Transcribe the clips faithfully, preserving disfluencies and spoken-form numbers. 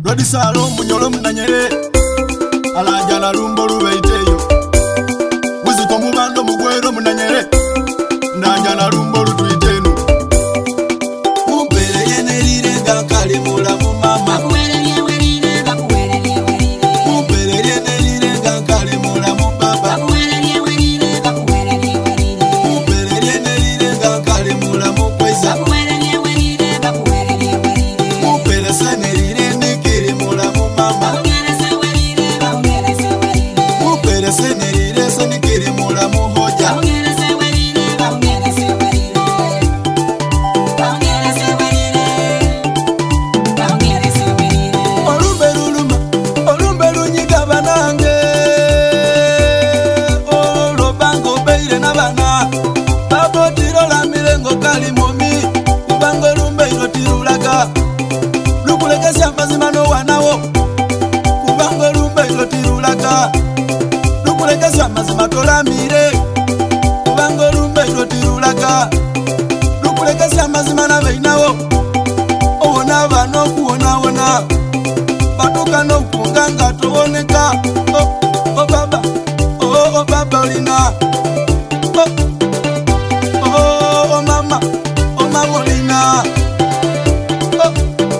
Rodi salo munyolo mnanyere alajala lumbo lubeiteyo wiziko mubando mugwero mnanyere najala lumbo lutuitenu mumpere yene lire gakali mulamu mama Bakuwerelye welire, bakuwerelye welire. mumpere yene lire gakali mulamu baba Bakuwerelye welire, bakuwerelye welire. mumpere yene lire gakali mulamu kweza Bakuwerelye welire, bakuwerelye welire. mumpere sene lire nikiri mulamu mama Bahungerese welire, bahungerese welire. mumpere sene lire senikiri mulamu hoja Bahungerese welire, bahungerese welire. Bahungerese welire, bahungerese welire. olumbe luluma olumbe lunyiga banange olobanga obeire nabana babotiro la milengo kali momi kubanga olumbe ilo tirulaga lukulegesya mazima nowanawo kubanga olumbe ilo tirulaga lukulegesya mazima tolamire kubanga olumbe ilo tirulaga lukulegesya mazima nabeinawo owona bana okuwonawona batuka nokufunga nga toboneka o o baba o o baba olina o o o mama o mama olina o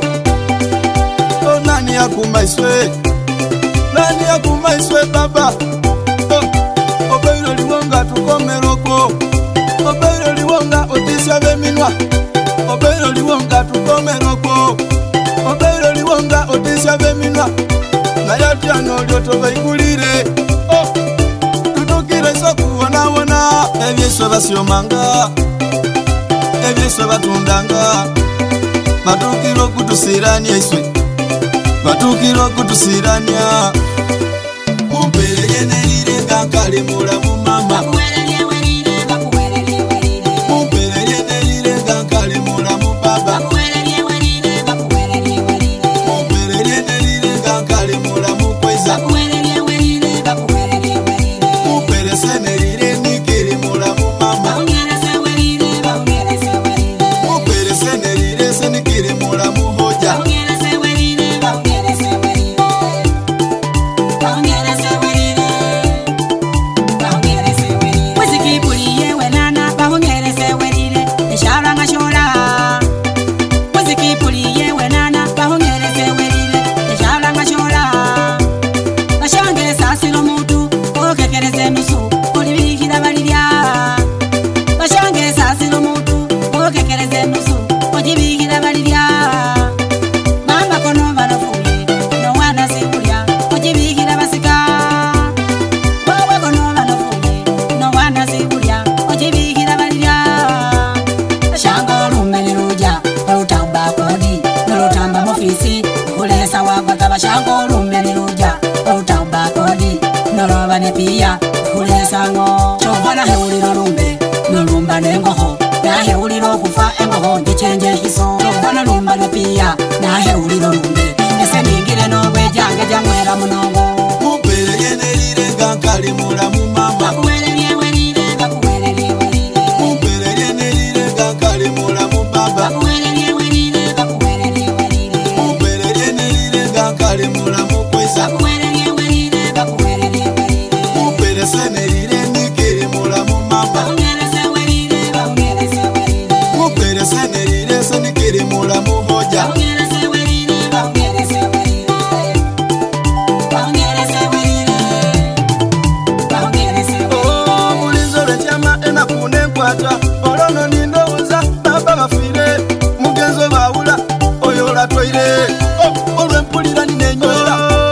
o nani akumaiswe nani akumaiswe baba o obeiro liwonga tukomeroko obeiro liwonga otisya beminwa obeiro liwonga tukomeroko obeiro liwonga otisya beminwa nayatyano lyoto baigulire o tutukire sokuwonawona ebyeswe basyomanga ebyeswe batundanga batukire okutusirania iswe batukire okutusirania mumpere yenelire ngankali mulamu mama Bakuwerelye welire, bakuwerelye welire. mumpere yenelire ngankali mulamu baba Bakuwerelye welire, bakuwerelye welire. mumpere yenelire ngankali mulamu kweza Bakuwerelye welire, bakuwerelye welire. mumpere senelire nikiri mulamu mama Bahungerese welire, bahungerese welire. mumpere senelire senikiri mulamu hoja Bahungerese welire, bahungerese welire. Bahungerese welire, bahungerese welire. Mwezikipuliye wenana, bahungerese welire. Eshara ngashora. Mwezikipuliye wenana, bahungerese welire. Eshara ngashora. Bashange sasilo mutu, okekereze nusu, olibikira balirya. Bashange sasilo mutu, okekereze nusu, ojibikira balirya. Mama kono banafuye, no wana sikulya, ojibikira basika. Wawe kono banafuye, no wana sikulya, ojibikira balirya. Shango lumene luja, olutamba kodi, olutamba mufisi, ulesa wagwaga bashango lumene luja, olutamba kodi, noloba ne pia, ulesa ngo. Chovana heuliro lumbe, nolumba nengoho, nahe uliro kufa engoho ngichenje hiso. Chovana lumba ne pia, nahe uliro lumbe, ese ningire nogwe jange jamwera munongo. mumpere yenelire ngankali mulamu mama Bakuwerelye welire, bakuwerelye welire. mumpere yenelire ngankali mulamu baba Bakuwerelye welire, bakuwerelye welire. mumpere yenelire ngankali mulamu kweza Bakuwerelye welire, bakuwerelye welire. mumpere senelire nikiri mulamu mama Bahungerese welire, bahungerese welire. mumpere senelire senikiri mulamu hoja Bahungerese welire, bahungerese welire. Bahungerese welire, bahungerese welire. o mulinzo lwetyama enakune nkwata olono nindowoza baba bafire mugenzo bawula oyo latwaire o olwempulira ninenywera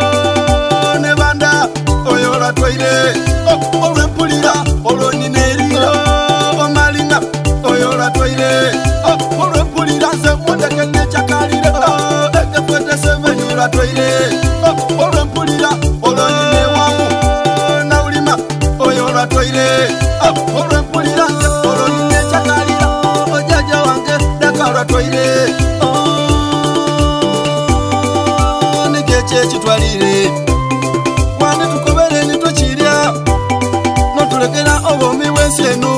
ne banda oyo latwaire o olwempulira olwo ninerira omalina oyo latwaire o olwempulira nze mundeke nekyakalire ekefweteseveni latwaire o olwempulira olwo ninewamu naulima oyo lwatwaire olwempulira nze olwo ninekyakalira ojaja wange daka lwatwaire nikekyo ekitwalire mwani tukobere nitukirya notulekera obwomi bwensi eno